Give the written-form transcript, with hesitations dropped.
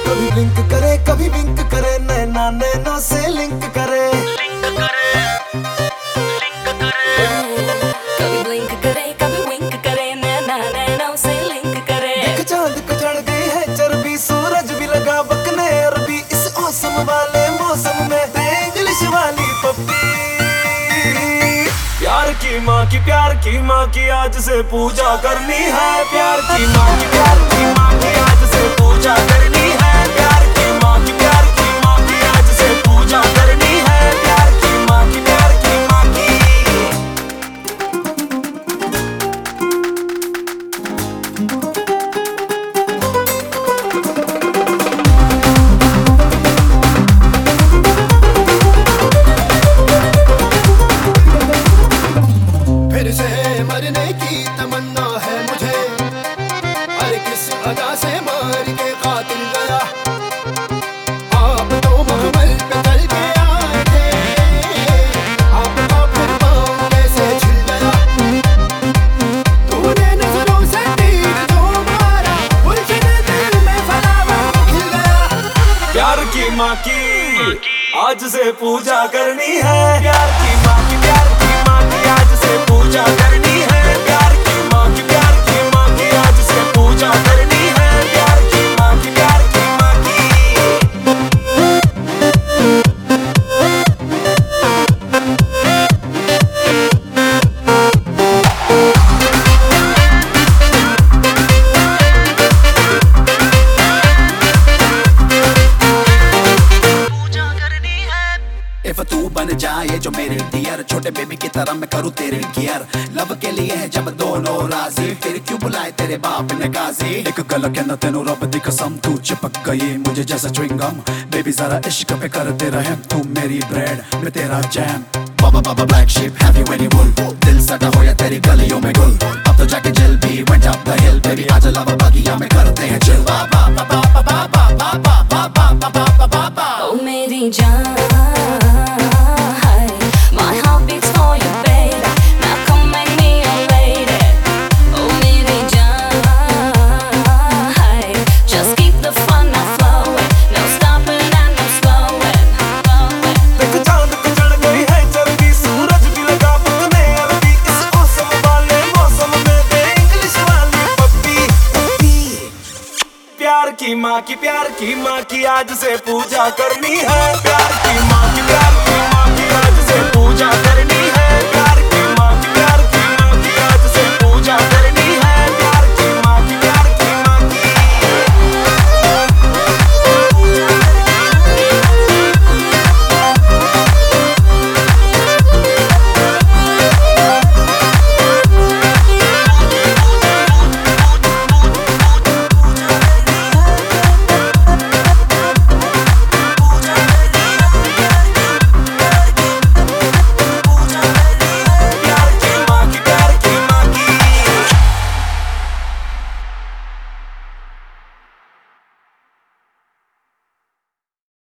कभी ब्लिंक करे कभी विंक करे, नैना नैनों से लिंक करे। कभी ब्लिंक करे कभी विंक करे, नैना नैनों से लिंक करे। देख चांद को चढ़ गई है चर्बी, सूरज भी लगा बकने अरबी। इस औसम वाले मौसम में दे इंग्लिश वाली पप्पी। प्यार की माँ की आज से पूजा करनी है। प्यार की माँ की आज से पूजा करनी है। प्यार की माँ की आज से पूजा करनी है। प्यार की माँ की फिर से मरने की तमन्ना है मुझे, अरे किस अदा से मार के कातिल गया। आप तो महमल पे चल के आए थे, आपका फिर पाँव कैसे छिल गया। तूने नजरों से तीर जो मारा, उलझन दिल में फलावा खिल गया। प्यार की माँ की आज से पूजा करनी है। प्यार की माँ की आज से पूजा करनी है। प्यार की माँ की आज से पूजा करनी है। प्यार की माँ की If तू बन जाए जो मेरी डियर, छोटे बेबी की तरह मैं करूँ तेरे केयर। लव के लिए है जब दोनों राजी, फिर क्यों बुलाए तेरे बाप ने काजी। एक गल कहना तेनू रब दी कसम, तू चिपक गई मुझे जैसा च्युइंगम। बेबी जरा इश्क पे करते रहे, तू मेरी ब्रेड मैं तेरा jam. Baa baa black sheep have you any wool, दिल सटा हो या तेरी गलियों में गुल। अब तो जाके जल भी went up the hill, baby आजा लवा बगिया में करते हैं चिल। बाबा बाबा बाबा बाबा बाबा बाबा बाबा बाबा। ओ मेरी जान, my heart beats for you, baby. Now come make me your lady. Oh मेरी जान, just keep the fun now flowing, no stopping and no slowing. देख चांद को चढ़ गई है चर्बी, सूरज भी लगा बकने अरबी। इस औसम वाले मौसम में दे इंग्लिश वाली पप्पी। प्यार की माँ की आज से पूजा करनी है। प्यार की माँ की आज से पूजा करनी है।